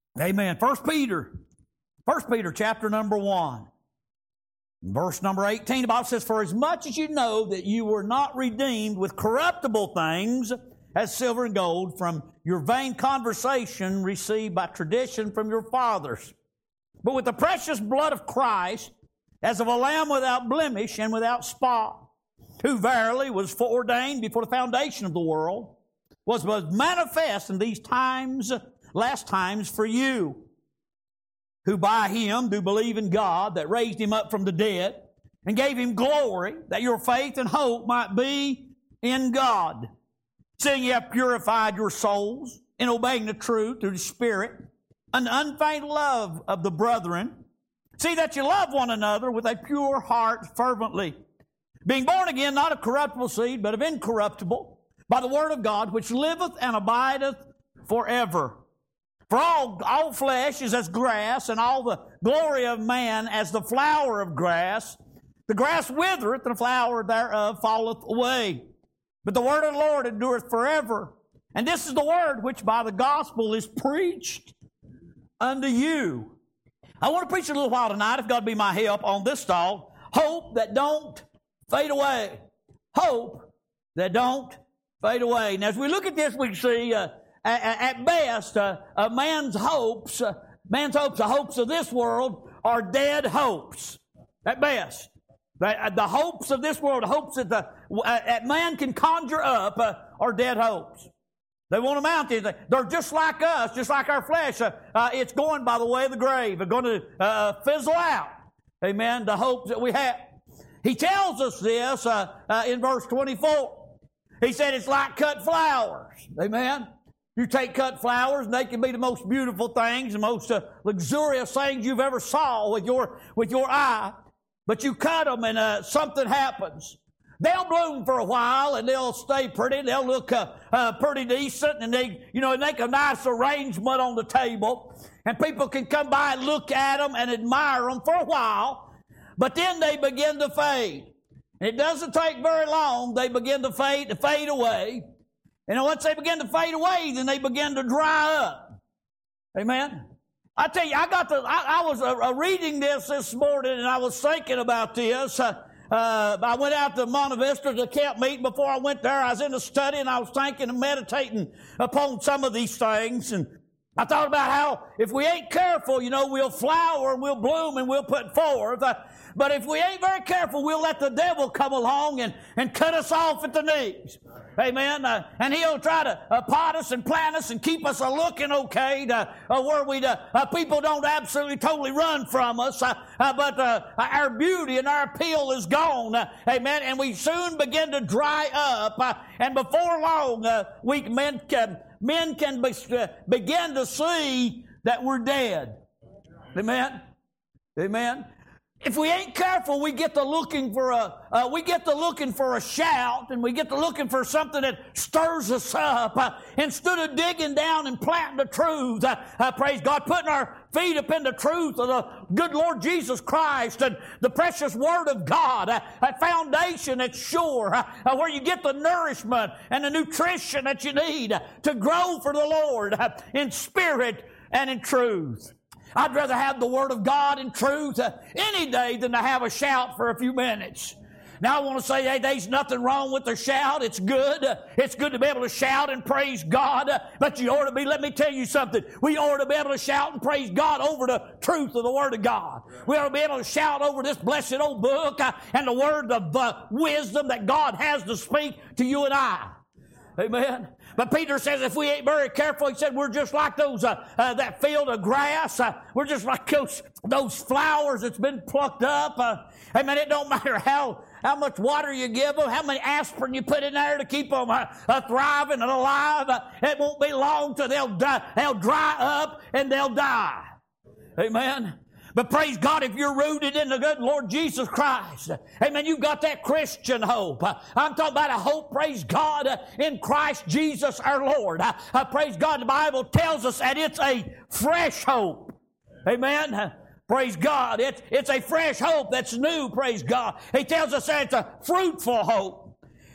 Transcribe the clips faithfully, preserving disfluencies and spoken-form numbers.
Amen. First Peter. First Peter chapter number one. Verse number eighteen, the Bible says, "For as much as you know that you were not redeemed with corruptible things, as silver and gold, from your vain conversation received by tradition from your fathers, but with the precious blood of Christ, as of a lamb without blemish and without spot, who verily was foreordained before the foundation of the world, was was manifest in these times, last times for you, who by him do believe in God, that raised him up from the dead, and gave him glory, that your faith and hope might be in God. Seeing you have purified your souls in obeying the truth through the Spirit, an unfeigned love of the brethren. See that you love one another with a pure heart fervently, being born again, not of corruptible seed, but of incorruptible, by the word of God, which liveth and abideth forever. For all, all flesh is as grass, and all the glory of man as the flower of grass. The grass withereth, and the flower thereof falleth away. But the word of the Lord endureth forever. And this is the word which by the gospel is preached unto you." I want to preach a little while tonight, if God be my help, on this thought: hope that don't fade away. Hope that don't fade away. Now, as we look at this, we see, uh, at best, uh, uh, man's hopes, uh, man's hopes, the hopes of this world, are dead hopes. At best. The, the hopes of this world, the hopes that, the, uh, that man can conjure up, uh, are dead hopes. They won't amount to anything. They're just like us, just like our flesh. Uh, uh, it's going by the way of the grave. It's going to uh, fizzle out. Amen. The hopes that we have. He tells us this uh, uh, in verse twenty-four. He said it's like cut flowers. Amen. You take cut flowers, and they can be the most beautiful things, the most uh, luxurious things you've ever saw with your with your eye. But you cut them, and uh, something happens. They'll bloom for a while, and they'll stay pretty. They'll look uh, uh, pretty decent, and they, you know, make a nice arrangement on the table. And people can come by and look at them and admire them for a while. But then they begin to fade. And it doesn't take very long. They begin to fade, to fade away. And once they begin to fade away, then they begin to dry up. Amen. I tell you, I got the. I, I was uh, reading this this morning, and I was thinking about this. Uh, uh, I went out to Monte Vista to camp meeting. Before I went there, I was in the study, and I was thinking and meditating upon some of these things. And I thought about how if we ain't careful, you know, we'll flower and we'll bloom and we'll put forth. Uh, but if we ain't very careful, we'll let the devil come along and, and cut us off at the knees. Amen. Uh, and he'll try to uh, pot us and plant us and keep us uh, looking okay to, uh, where we uh, uh, people don't absolutely totally run from us. Uh, uh, but uh, our beauty and our appeal is gone. Uh, amen. And we soon begin to dry up. Uh, and before long, uh, we men can, men can be, uh, begin to see that we're dead. Amen. Amen. If we ain't careful, we get to looking for a uh, we get to looking for a shout, and we get to looking for something that stirs us up uh, instead of digging down and planting the truth. Uh, uh, praise God, putting our feet up in the truth of the good Lord Jesus Christ and the precious Word of God, uh, a foundation that's sure, uh, uh, where you get the nourishment and the nutrition that you need uh, to grow for the Lord uh, in spirit and in truth. I'd rather have the Word of God in truth uh, any day than to have a shout for a few minutes. Now I want to say, hey, there's nothing wrong with the shout. It's good. Uh, it's good to be able to shout and praise God. Uh, but you ought to be, let me tell you something. We ought to be able to shout and praise God over the truth of the Word of God. We ought to be able to shout over this blessed old book uh, and the word of uh, wisdom that God has to speak to you and I. Amen. But Peter says if we ain't very careful, he said we're just like those uh, uh, that field of grass. Uh, we're just like those those flowers that's been plucked up. Uh, amen. It don't matter how how much water you give them, how many aspirin you put in there to keep them uh, uh, thriving and alive. Uh, it won't be long till they'll die, they'll dry up and they'll die. Amen. But praise God, if you're rooted in the good Lord Jesus Christ, amen, you've got that Christian hope. I'm talking about a hope, praise God, in Christ Jesus our Lord. Uh, praise God, the Bible tells us that it's a fresh hope. Amen. Praise God. It's, it's a fresh hope that's new, praise God. He tells us that it's a fruitful hope.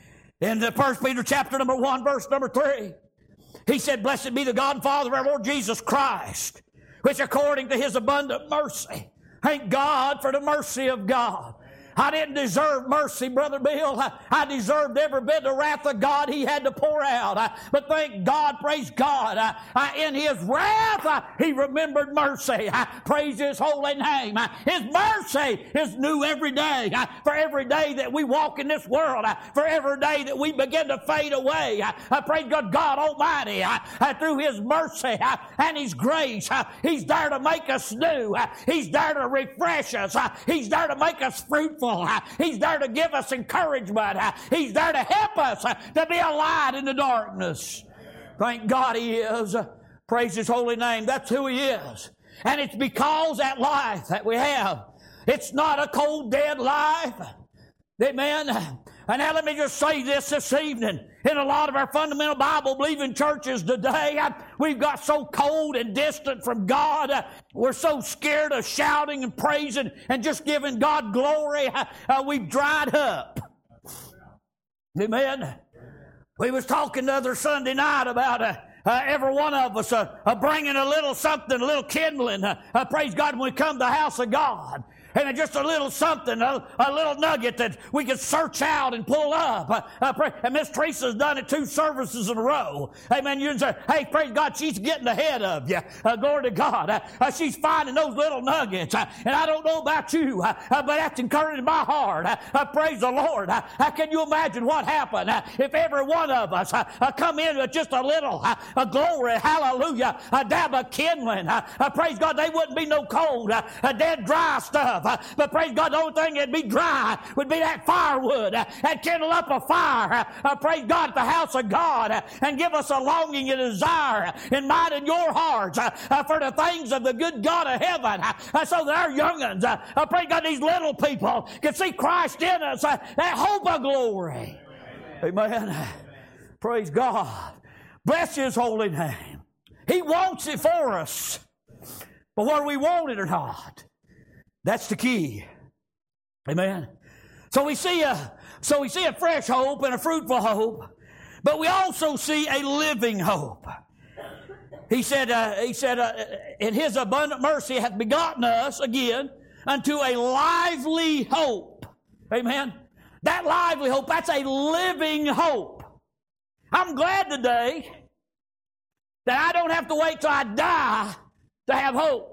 In the First Peter chapter number one, verse number three, he said, "Blessed be the God and Father of our Lord Jesus Christ, which according to His abundant mercy. Thank God for the mercy of God. I didn't deserve mercy, Brother Bill. I, I deserved every bit of the wrath of God He had to pour out. I, but thank God, praise God, I, I, in His wrath, I, He remembered mercy. I praise His holy name. I, His mercy is new every day. I, for every day that we walk in this world, I, for every day that we begin to fade away, I, I praise God, God Almighty, I, I, through His mercy I, and His grace, I, He's there to make us new. I, He's there to refresh us. I, He's there to make us fruitful. He's there to give us encouragement. He's there to help us to be a light in the darkness. Thank God He is. Praise His holy name. That's who He is. And it's because that life that we have, it's not a cold, dead life. Amen. And now let me just say this this evening. In a lot of our fundamental Bible-believing churches today, we've got so cold and distant from God. We're so scared of shouting and praising and just giving God glory. Uh, we've dried up. Amen. We was talking the other Sunday night about uh, uh, every one of us uh, uh, bringing a little something, a little kindling. Uh, uh, praise God, when we come to the house of God. And just a little something, a, a little nugget that we can search out and pull up. Uh, uh, pray, and Miss Teresa's done it two services in a row. Amen. You can say, hey, praise God, she's getting ahead of you. Uh, glory to God. Uh, uh, she's finding those little nuggets. Uh, and I don't know about you, uh, uh, but that's encouraging my heart. Uh, uh, praise the Lord. Uh, uh, can you imagine what happened uh, if every one of us uh, uh, come in with just a little uh, uh, glory, hallelujah, a dab of kindling. Uh, uh, praise God, they wouldn't be no cold, uh, uh, dead, dry stuff. Uh, but praise God, the only thing that'd be dry would be that firewood. Uh, and kindle up a fire. Uh, uh, praise God, at the house of God. Uh, and give us a longing and desire in mind and your hearts uh, uh, for the things of the good God of heaven. Uh, uh, so that our young'uns, uh, uh, praise God, these little people can see Christ in us. Uh, that hope of glory. Amen. Amen. Praise God. Bless His holy name. He wants it for us. But whether we want it or not, that's the key. Amen. So we see a so we see a fresh hope and a fruitful hope, but we also see a living hope. He said, uh, he said, uh, in His abundant mercy hath begotten us again unto a lively hope. Amen. That lively hope, that's a living hope. I'm glad today that I don't have to wait till I die to have hope.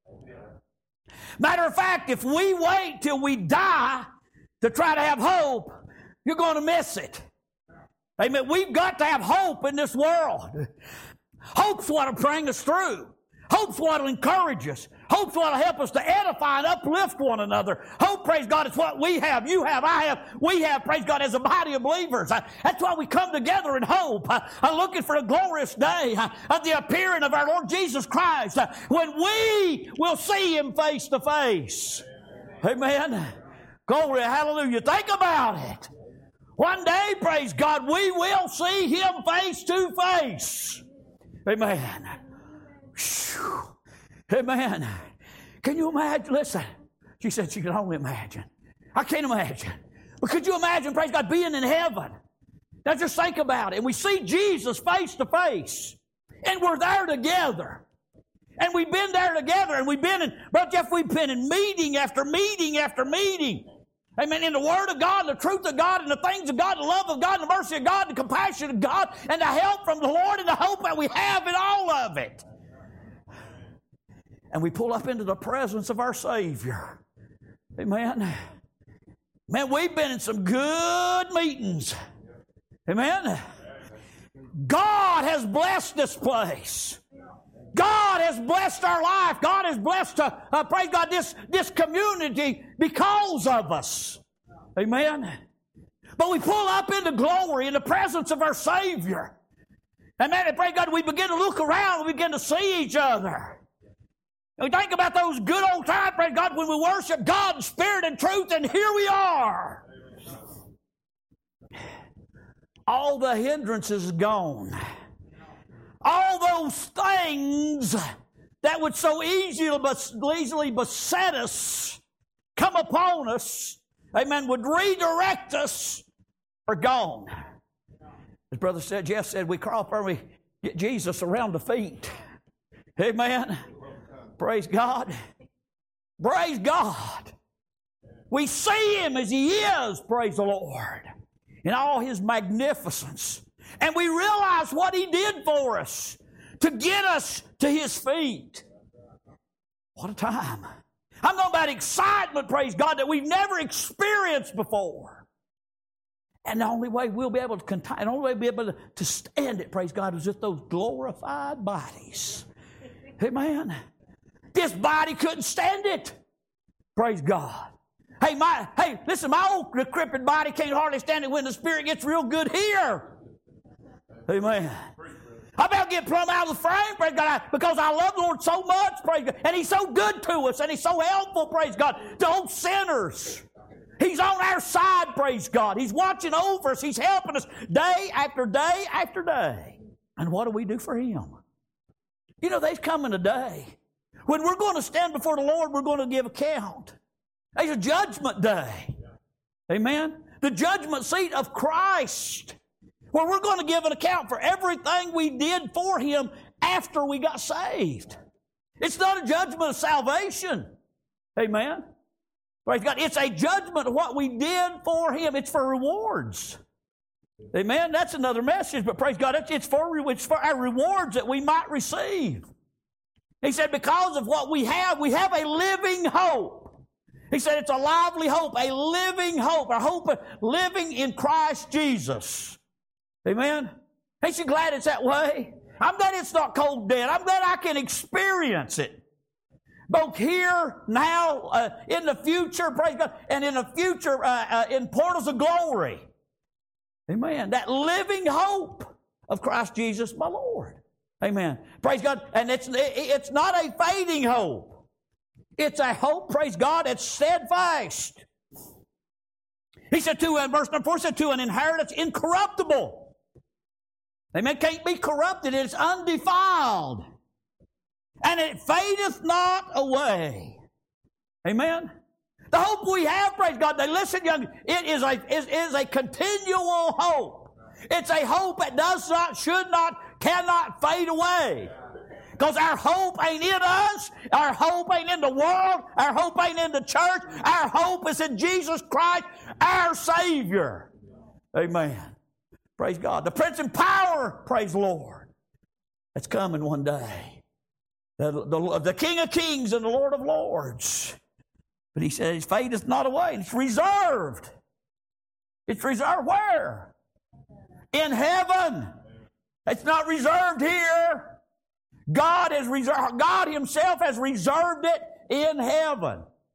Matter of fact, if we wait till we die to try to have hope, you're going to miss it. Amen. We've got to have hope in this world. Hope's what will bring us through. Hope's what will encourage us. Hope's what will help us to edify and uplift one another. Hope, praise God, is what we have, you have, I have, we have, praise God, as a body of believers. That's why we come together in hope, uh, looking for a glorious day uh, of the appearing of our Lord Jesus Christ, uh, when we will see Him face to face. Amen. Glory, hallelujah. Think about it. One day, praise God, we will see Him face to face. Amen. Whew. Amen. Can you imagine? Listen, she said she could only imagine. I can't imagine. But could you imagine, praise God, being in heaven? Now just think about it. And we see Jesus face to face. And we're there together. And we've been there together. And we've been in, Brother Jeff, we've been in meeting after meeting after meeting. Amen. In the Word of God, the truth of God, and the things of God, the love of God, the mercy of God, the compassion of God, and the help from the Lord, and the hope that we have in all of it. And we pull up into the presence of our Savior. Amen. Man, we've been in some good meetings. Amen. God has blessed this place. God has blessed our life. God has blessed, uh, uh, praise God, this, this community because of us. Amen. But we pull up into glory in the presence of our Savior. Amen. And praise God, we begin to look around. We begin to see each other. We think about those good old times, praise God, when we worship God in spirit and truth, and here we are. All the hindrances gone. All those things that would so easily, easily beset us, come upon us, amen, would redirect us, are gone. As Brother said, Jeff said, we crawl up and we get Jesus around the feet. Amen. Praise God. Praise God. We see Him as He is, praise the Lord, in all His magnificence. And we realize what He did for us to get us to His feet. What a time. I'm talking about excitement, praise God, that we've never experienced before. And the only way we'll be able to contain, the only way we'll be able to, to stand it, praise God, is with those glorified bodies. Amen. This body couldn't stand it. Praise God. Hey, my, hey, listen, my old decrepit body can't hardly stand it when the Spirit gets real good here. Amen. I better get plumb out of the frame, praise God, because I love the Lord so much, praise God, and He's so good to us, and He's so helpful, praise God, to old sinners. He's on our side, praise God. He's watching over us. He's helping us day after day after day. And what do we do for Him? You know, there's coming a day when we're going to stand before the Lord, we're going to give account. There's a judgment day. Amen? The judgment seat of Christ, where we're going to give an account for everything we did for Him after we got saved. It's not a judgment of salvation. Amen? Praise God. It's a judgment of what we did for Him. It's for rewards. Amen? That's another message, but praise God, it's for, it's for our rewards that we might receive. He said, because of what we have, we have a living hope. He said it's a lively hope, a living hope, a hope of living in Christ Jesus. Amen? Ain't you glad it's that way? I'm glad it's not cold dead. I'm glad I can experience it. Both here, now, uh, in the future, praise God, and in the future, uh, uh, in portals of glory. Amen. That living hope of Christ Jesus, my Lord. Amen. Praise God. And it's, it's not a fading hope. It's a hope, praise God, that's steadfast. He said to, in verse number four, he said to an inheritance incorruptible. Amen. Can't be corrupted. It's undefiled. And it fadeth not away. Amen. The hope we have, praise God, now listen, young, it is a, is, is a continual hope. It's a hope that does not, should not, cannot fade away. Because our hope ain't in us. Our hope ain't in the world. Our hope ain't in the church. Our hope is in Jesus Christ, our Savior. Amen. Praise God. The Prince in power, praise the Lord. That's coming one day. The, the, the King of kings and the Lord of lords. But He says, His fate is not away. It's reserved. It's reserved where? In heaven. It's not reserved here. God has reserved, God Himself has reserved it in heaven.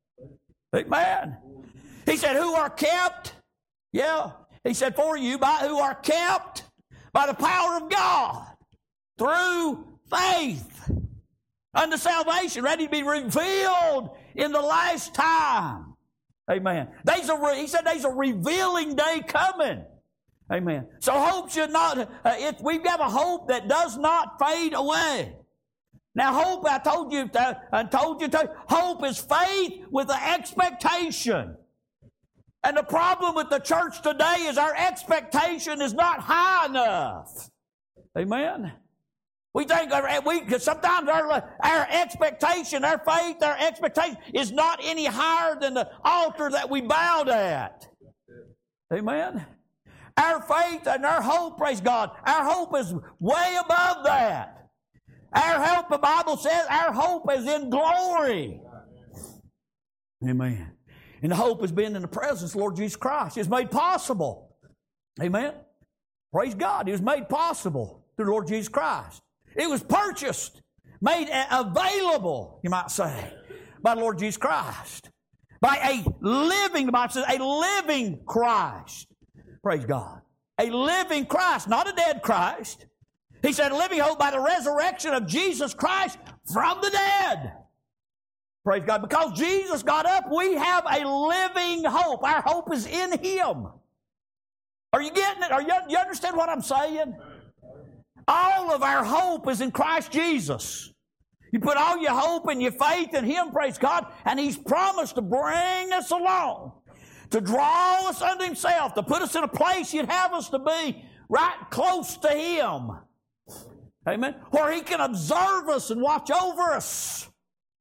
Amen. He said, who are kept? Yeah. He said, for you, by who are kept by the power of God through faith unto salvation, ready to be revealed in the last time. Amen. There's a, he said there's a revealing day coming. Amen. So hope should not, uh, it, we've got a hope that does not fade away. Now hope, I told you, to, I told you, to, hope is faith with an expectation. And the problem with the church today is our expectation is not high enough. Amen. We think, we, sometimes our, our expectation, our faith, our expectation is not any higher than the altar that we bowed at. Amen. Our faith and our hope, praise God, our hope is way above that. Our hope, the Bible says, our hope is in glory. Amen. And the hope has been in the presence of Lord Jesus Christ. It's made possible. Amen. Praise God. It was made possible through the Lord Jesus Christ. It was purchased, made available, you might say, by the Lord Jesus Christ. By a living, the Bible says, a living Christ. Praise God. A living Christ, not a dead Christ. He said, a living hope by the resurrection of Jesus Christ from the dead. Praise God. Because Jesus got up, we have a living hope. Our hope is in Him. Are you getting it? Are you, you understand what I'm saying? All of our hope is in Christ Jesus. You put all your hope and your faith in Him, praise God, and He's promised to bring us along, to draw us unto Himself, to put us in a place He'd have us to be right close to Him. Amen. Where He can observe us and watch over us.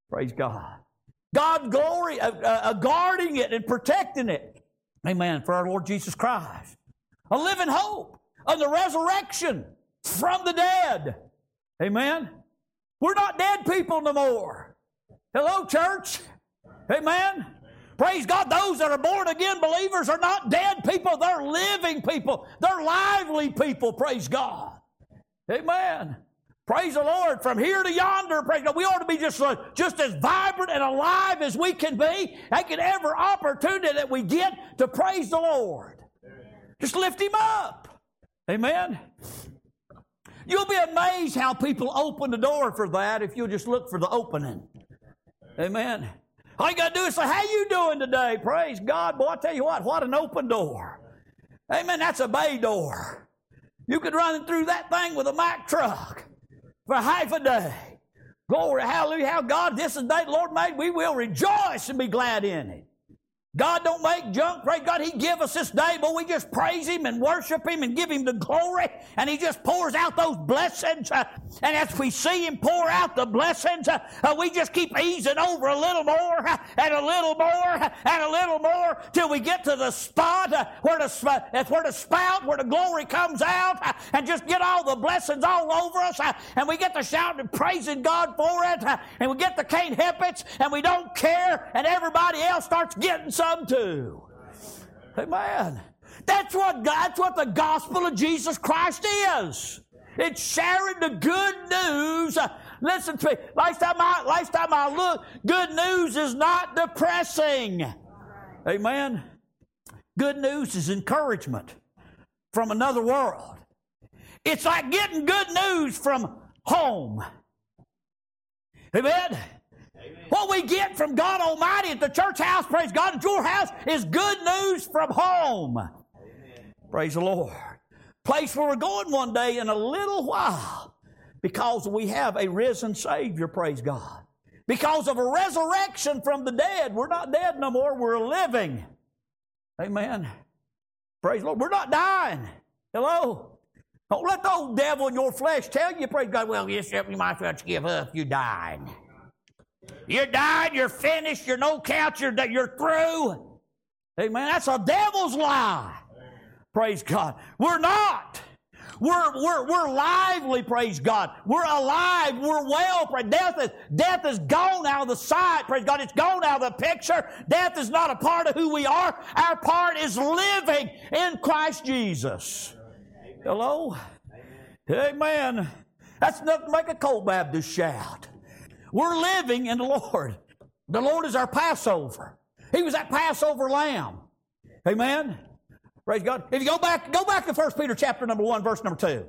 Praise God. God's glory, uh, uh, guarding it and protecting it. Amen. For our Lord Jesus Christ. A living hope of the resurrection from the dead. Amen. We're not dead people no more. Hello, church. Amen. Praise God. Those that are born again believers are not dead people. They're living people. They're lively people. Praise God. Amen. Praise the Lord. From here to yonder, praise God, we ought to be just, uh, just as vibrant and alive as we can be, taking every opportunity that we get to praise the Lord. Just lift Him up. Amen. You'll be amazed how people open the door for that if you'll just look for the opening. Amen. All you got to do is say, how you doing today? Praise God. Boy, I tell you what, what an open door. Amen. That's a bay door. You could run through that thing with a Mack truck for half a day. Glory, hallelujah, how God, this is the day the Lord made, we will rejoice and be glad in it. God don't make junk. Praise God, He give us this day, but we just praise Him and worship Him and give Him the glory, and He just pours out those blessings. Uh, and as we see Him pour out the blessings, uh, uh, we just keep easing over a little more uh, and a little more uh, and a little more till we get to the spot uh, where the uh, where the spout, where the glory comes out, uh, and just get all the blessings all over us, uh, and we get to shouting and praising God for it, uh, and we get to can't help it, and we don't care, and everybody else starts getting some too. Amen. That's what that's what the gospel of Jesus Christ is. It's sharing the good news. Uh, listen to me. Last time I last time I looked, good news is not depressing. Amen. Good news is encouragement from another world. It's like getting good news from home. Amen. What we get from God Almighty at the church house, praise God, at your house, is good news from home. Amen. Praise the Lord. Place where we're going one day in a little while because we have a risen Savior, praise God. Because of a resurrection from the dead. We're not dead no more, we're living. Amen. Praise the Lord. We're not dying. Hello? Don't let the old devil in your flesh tell you, praise God, well, yes, you might as well give up, you're dying. You're dying, you're finished, you're no count, you're, you're through. Amen. That's a devil's lie. Praise God. We're not. We're, we're, we're lively, praise God. We're alive, we're well. Death is, death is gone out of the sight, praise God. It's gone out of the picture. Death is not a part of who we are. Our part is living in Christ Jesus. Hello? Amen. That's enough to make a cold Baptist shout. We're living in the Lord. The Lord is our Passover. He was that Passover lamb. Amen. Praise God. If you go back, go back to First Peter chapter number one, verse number two.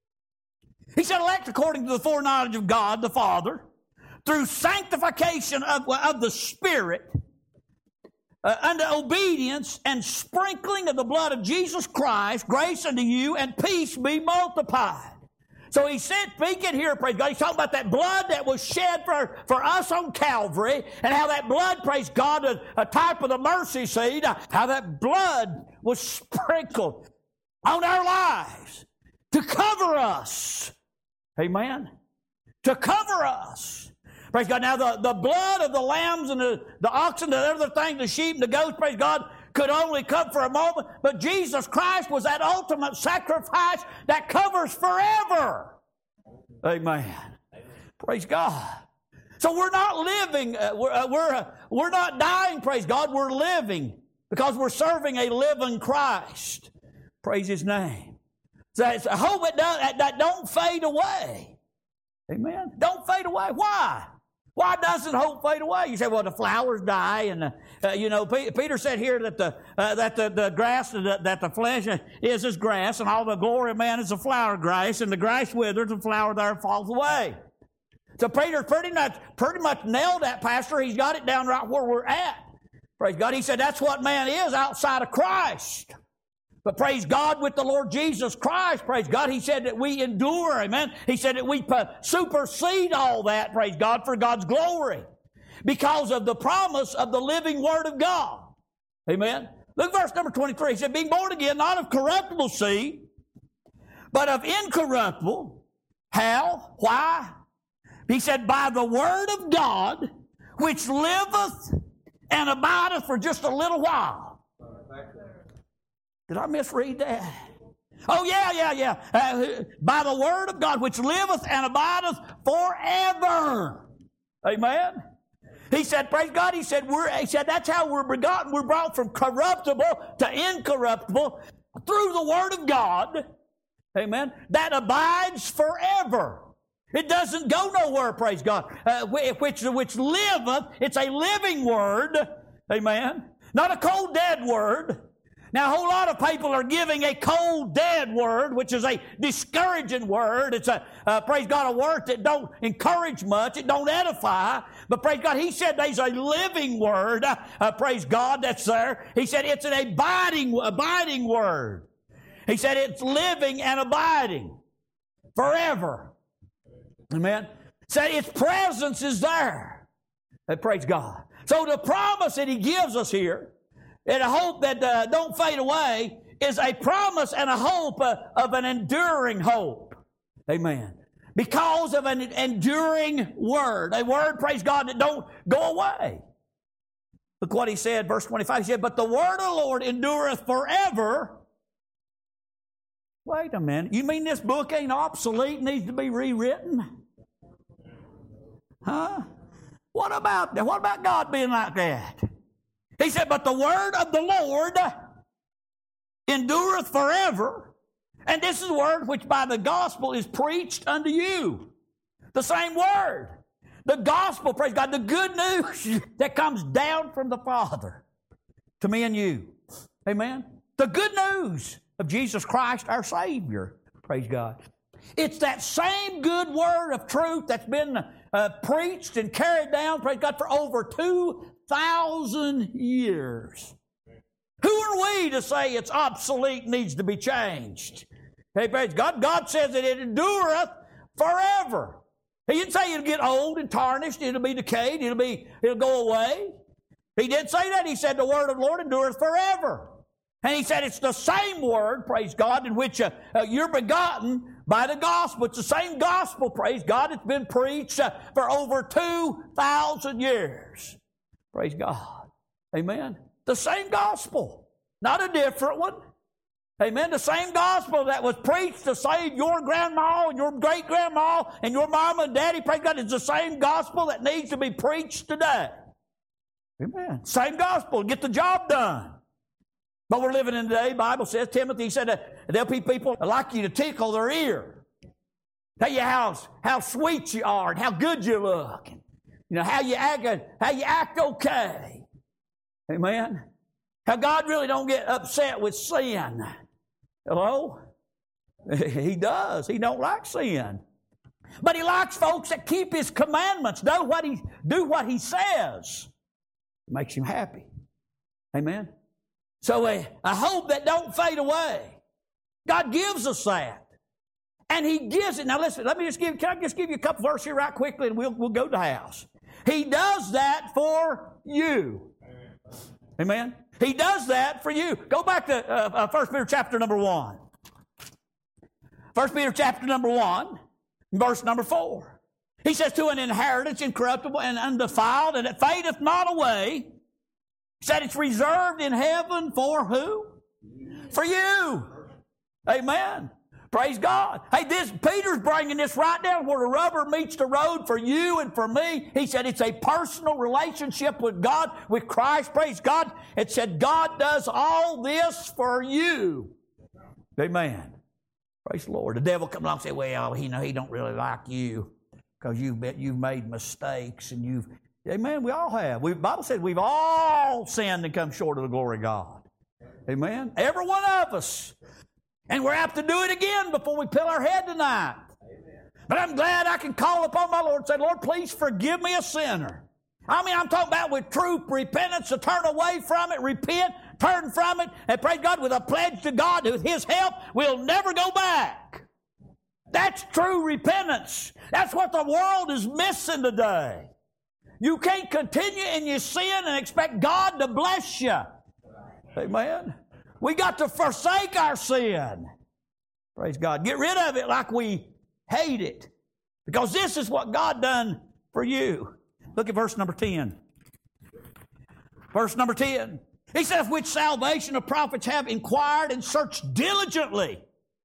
He said, elect according to the foreknowledge of God the Father, through sanctification of, of the Spirit, uh, unto obedience and sprinkling of the blood of Jesus Christ, grace unto you, and peace be multiplied. So he said, speaking here, praise God, he's talking about that blood that was shed for, for us on Calvary, and how that blood, praise God, a, a type of the mercy seat, uh, how that blood was sprinkled on our lives to cover us. Amen? To cover us. Praise God. Now, the, the blood of the lambs and the, the oxen and other things, the sheep and the goats, praise God, could only come for a moment, but Jesus Christ was that ultimate sacrifice that covers forever. Amen. Amen. Praise God. So we're not living, uh, we're, uh, we're, uh, we're not dying, praise God, we're living because we're serving a living Christ. Praise His name. So it's a hope that, does, that, that don't fade away. Amen. Don't fade away. Why? Why doesn't hope fade away? You say, well, the flowers die, and uh, uh, you know, P- Peter said here that the uh, that the, the grass uh, that the flesh is as grass, and all the glory of man is the flower of grass, and the grass withers, and the flower there falls away. So Peter pretty much pretty much nailed that, Pastor. He's got it down right where we're at. Praise God. He said that's what man is outside of Christ. But praise God, with the Lord Jesus Christ, praise God, He said that we endure, amen. He said that we supersede all that, praise God, for God's glory, because of the promise of the living Word of God. Amen. Look at verse number twenty-three. He said, being born again, not of corruptible seed, but of incorruptible. How? Why? He said, by the Word of God, which liveth and abideth for just a little while. Did I misread that? Oh, yeah, yeah, yeah. Uh, by the word of God, which liveth and abideth forever. Amen. He said, praise God, he said, we're, he said, that's how we're begotten. We're brought from corruptible to incorruptible through the word of God. Amen. That abides forever. It doesn't go nowhere, praise God. Uh, which, which liveth, it's a living word. Amen. Not a cold, dead word. Now, a whole lot of people are giving a cold, dead word, which is a discouraging word. It's a, uh, praise God, a word that don't encourage much. It don't edify. But praise God, he said there's a living word. Uh, praise God, that's there. He said it's an abiding, abiding word. He said it's living and abiding forever. Amen. Said its presence is there. Uh, praise God. So the promise that he gives us here, and a hope that uh, don't fade away, is a promise and a hope uh, of an enduring hope. Amen. Because of an enduring word. A word, praise God, that don't go away. Look what he said, verse twenty-five. He said, but the word of the Lord endureth forever. Wait a minute. You mean this book ain't obsolete, needs to be rewritten? Huh? What about, what about God being like that? He said, but the word of the Lord endureth forever. And this is the word which by the gospel is preached unto you. The same word. The gospel, praise God, the good news that comes down from the Father to me and you. Amen? The good news of Jesus Christ, our Savior. Praise God. It's that same good word of truth that's been uh, preached and carried down, praise God, for over two thousand years. Who are we to say it's obsolete, needs to be changed? Hey, praise God. God says that it endureth forever. He didn't say it'll get old and tarnished, it'll be decayed, it'll be, it'll go away. He didn't say that. He said the word of the Lord endureth forever. And he said it's the same word, praise God, in which uh, uh, you're begotten by the gospel. It's the same gospel, praise God, that's been preached uh, for over two thousand years. Praise God. Amen. The same gospel, not a different one. Amen. The same gospel that was preached to save your grandma and your great-grandma and your mama and daddy, praise God, is the same gospel that needs to be preached today. Amen. Same gospel. Get the job done. But we're living in today, the Bible says, Timothy said that there'll be people that like you to tickle their ear. Tell you how, how sweet you are and how good you look. And, you know, how you act, how you act okay. Amen. How God really don't get upset with sin. Hello? He does. He don't like sin. But he likes folks that keep his commandments, do what he, do what he says. It makes him happy. Amen. So a, a hope that don't fade away. God gives us that. And he gives it. Now listen, let me just give, can I just give you a couple verses here right quickly and we'll, we'll go to the house. He does that for you. Amen. He does that for you. Go back to uh, uh, First Peter chapter number one. First Peter chapter number one, verse number four. He says, to an inheritance incorruptible and undefiled, and it fadeth not away. He said it's reserved in heaven for who? For you. Amen. Praise God. Hey, this Peter's bringing this right down where the rubber meets the road for you and for me. He said it's a personal relationship with God, with Christ. Praise God. It said God does all this for you. Amen. Praise the Lord. The devil comes along and says, well, you know, he don't really like you because you've, been, you've made mistakes and you've... Amen. We all have. We, the Bible said we've all sinned and come short of the glory of God. Amen. Every one of us. And we're apt to do it again before we pill our head tonight. Amen. But I'm glad I can call upon my Lord and say, Lord, please forgive me a sinner. I mean, I'm talking about with true repentance, to turn away from it, repent, turn from it, and praise God with a pledge to God with His help, we'll never go back. That's true repentance. That's what the world is missing today. You can't continue in your sin and expect God to bless you. Amen. We got to forsake our sin. Praise God. Get rid of it like we hate it. Because this is what God done for you. Look at verse number ten. Verse number ten. He says, which salvation the prophets have inquired and searched diligently,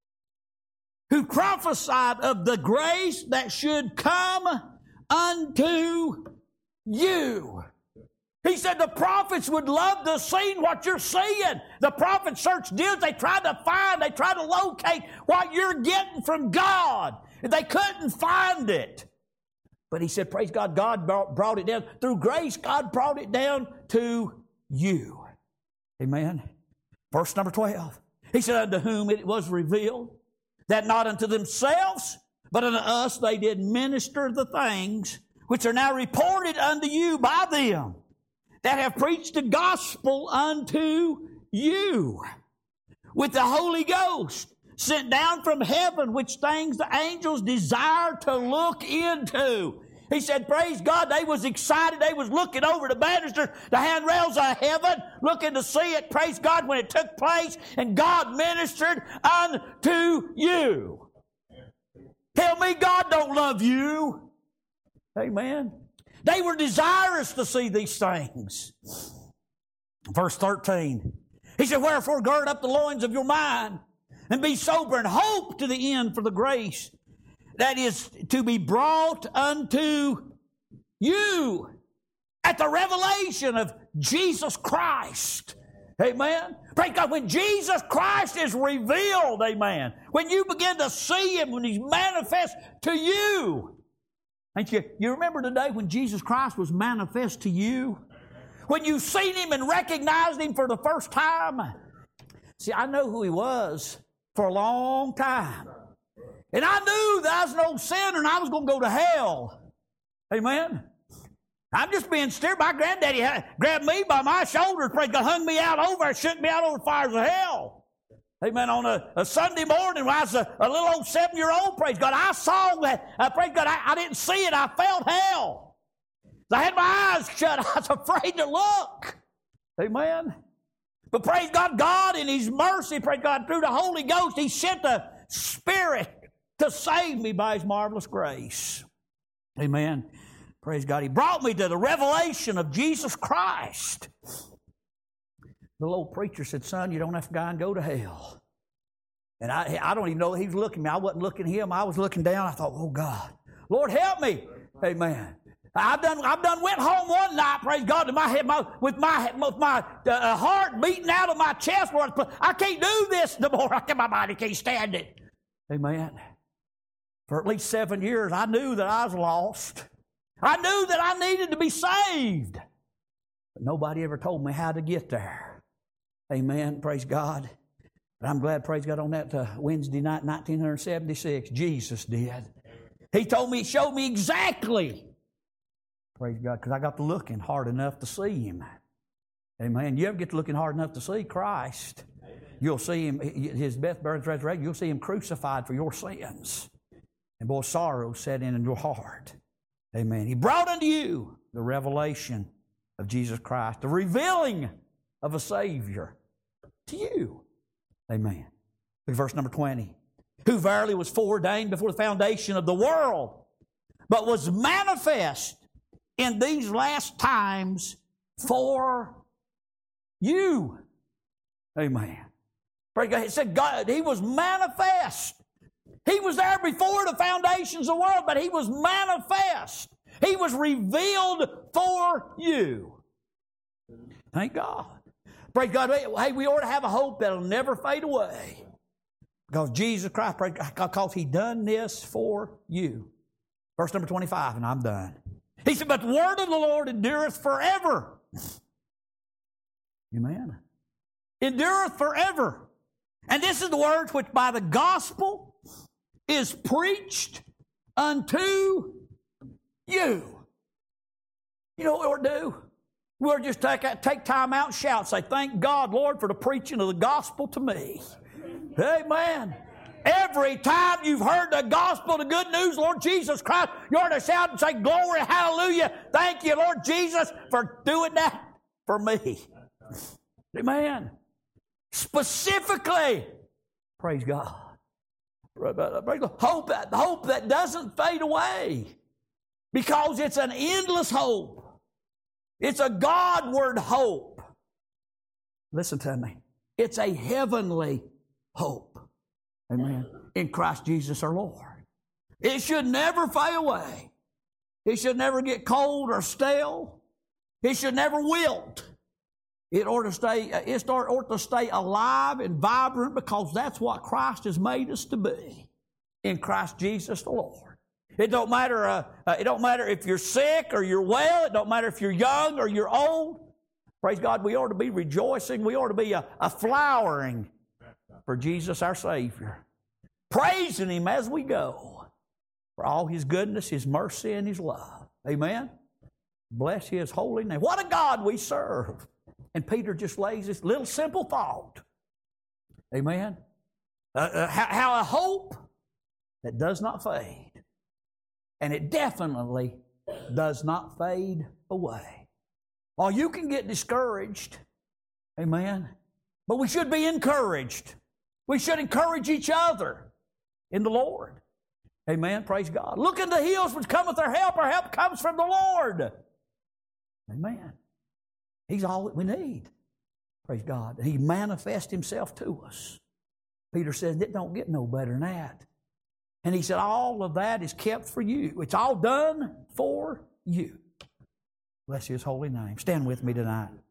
who prophesied of the grace that should come unto you. He said the prophets would love to see what you're seeing. The prophets searched diligently. They tried to find, they tried to locate what you're getting from God. They couldn't find it. But he said, praise God, God brought it down. Through grace, God brought it down to you. Amen. Verse number twelve. He said, unto whom it was revealed, that not unto themselves, but unto us they did minister the things which are now reported unto you by them that have preached the gospel unto you with the Holy Ghost sent down from heaven, which things the angels desire to look into. He said, praise God, they was excited. They was looking over the banisters, the handrails of heaven, looking to see it, praise God, when it took place, and God ministered unto you. Tell me God don't love you. Amen. They were desirous to see these things. Verse thirteen. He said, wherefore gird up the loins of your mind, and be sober, and hope to the end for the grace that is to be brought unto you at the revelation of Jesus Christ. Amen. Praise God. When Jesus Christ is revealed, amen, when you begin to see Him, when He's manifest to you. Ain't you, you remember the day when Jesus Christ was manifest to you? When you seen Him and recognized Him for the first time? See, I know who He was for a long time. And I knew that I was an old sinner and I was going to go to hell. Amen. I'm just being steered. My granddaddy had, grabbed me by my shoulders, praise God, hung me out over, shook me out over the fires of hell. Amen. On a, a Sunday morning when I was a, a little old seven-year-old, praise God, I saw that, uh, praise God, I, I didn't see it. I felt hell. I had my eyes shut. I was afraid to look. Amen. But praise God, God in His mercy, praise God, through the Holy Ghost, He sent the Spirit to save me by His marvelous grace. Amen. Praise God. He brought me to the revelation of Jesus Christ. The old preacher said, son, you don't have to go and go to hell. And I, I don't even know that he was looking at me. I wasn't looking at him. I was looking down. I thought, oh, God, Lord, help me. Amen. I've done, I've done went home one night, praise God, my head, my, with my, with my uh, heart beating out of my chest. Lord, I can't do this no more. My body can't stand it. Amen. For at least seven years, I knew that I was lost. I knew that I needed to be saved. But nobody ever told me how to get there. Amen. Praise God. But I'm glad, praise God, on that uh, Wednesday night, nineteen seventy-six, Jesus did. He told me, He showed me exactly. Praise God, because I got to looking hard enough to see Him. Amen. You ever get to looking hard enough to see Christ, you'll see Him, His death, burial, resurrection, you'll see Him crucified for your sins. And boy, sorrow set in in your heart. Amen. He brought unto you the revelation of Jesus Christ, the revealing of a Savior to you. Amen. Look at verse number twenty. Who verily was foreordained before the foundation of the world, but was manifest in these last times for you. Amen. Praise God. It said God, He was manifest. He was there before the foundations of the world, but He was manifest. He was revealed for you. Thank God. Praise God. Hey, we ought to have a hope that will never fade away. Because Jesus Christ, because He done this for you. Verse number twenty-five, and I'm done. He said, but the word of the Lord endureth forever. Amen. Endureth forever. And this is the word which by the gospel is preached unto you. You know what we ought to do? We ought to just take, take time out and shout, say, thank God, Lord, for the preaching of the gospel to me. Amen. Every time you've heard the gospel, the good news, Lord Jesus Christ, you ought to shout and say, glory, hallelujah. Thank you, Lord Jesus, for doing that for me. Amen. Specifically, praise God. Hope that, hope that doesn't fade away. Because it's an endless hope. It's a Godward hope. Listen to me. It's a heavenly hope. Amen. In Christ Jesus our Lord. It should never fade away. It should never get cold or stale. It should never wilt. It ought to stay, it ought to stay alive and vibrant, because that's what Christ has made us to be in Christ Jesus the Lord. It don't matter. Uh, uh, it don't matter if you're sick or you're well. It don't matter if you're young or you're old. Praise God. We ought to be rejoicing. We ought to be a, a flowering for Jesus our Savior, praising Him as we go for all His goodness, His mercy, and His love. Amen. Bless His holy name. What a God we serve. And Peter just lays this little simple thought. Amen. Uh, uh, how, how a hope that does not fade. And it definitely does not fade away. Or you can get discouraged. Amen. But we should be encouraged. We should encourage each other in the Lord. Amen. Praise God. Look in the hills which cometh our help. Our help comes from the Lord. Amen. He's all that we need. Praise God. He manifests Himself to us. Peter says it don't get no better than that. And he said all of that is kept for you. It's all done for you. Bless His holy name. Stand with me tonight.